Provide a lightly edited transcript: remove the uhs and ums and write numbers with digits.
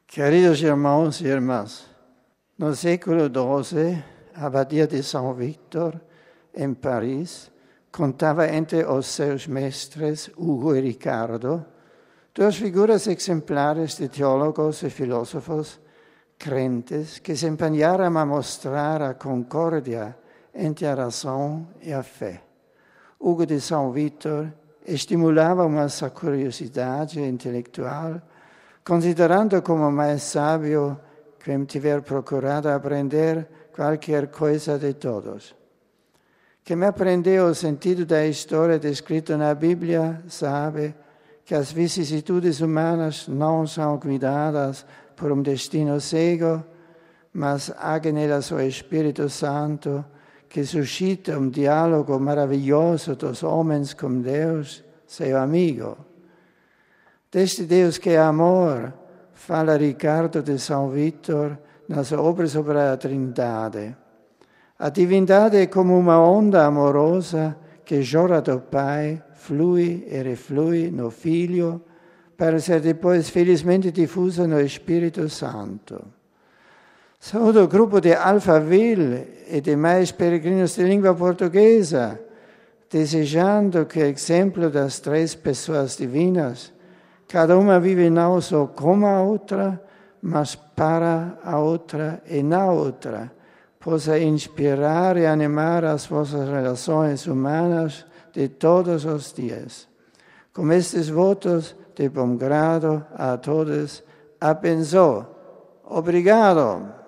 Queridos irmãos e irmãs, no século XII, a abadia de São Vítor, em Paris, contava entre os seus mestres, Hugo e Ricardo, duas figuras exemplares de teólogos e filósofos crentes que se empenharam a mostrar a concórdia entre a razão e a fé. Hugo de São Vítor estimulava uma curiosidade intelectual, considerando como mais sábio quem tiver procurado aprender qualquer coisa de todos. Quem aprendeu o sentido da história descrita na Bíblia sabe que as vicissitudes humanas não são guiadas por um destino cego, mas há nelas o Espírito Santo que suscita um diálogo maravilhoso dos homens com Deus, seu amigo. Deste Deus que é amor, fala Ricardo de São Vítor nas obras sobre a Trindade. A divindade é como uma onda amorosa que jorra do Pai, flui e reflui no Filho, para ser depois felizmente diffusa no Espírito Santo. Saúdo o grupo de Alphaville e demais peregrinos de língua portuguesa, desejando que o exemplo das três pessoas divinas, cada uma vive não só como a outra, mas para a outra e na outra, possa inspirar e animar as vossas relações humanas de todos os dias. Com estes votos de bom grado a todos, abençoe. Obrigado.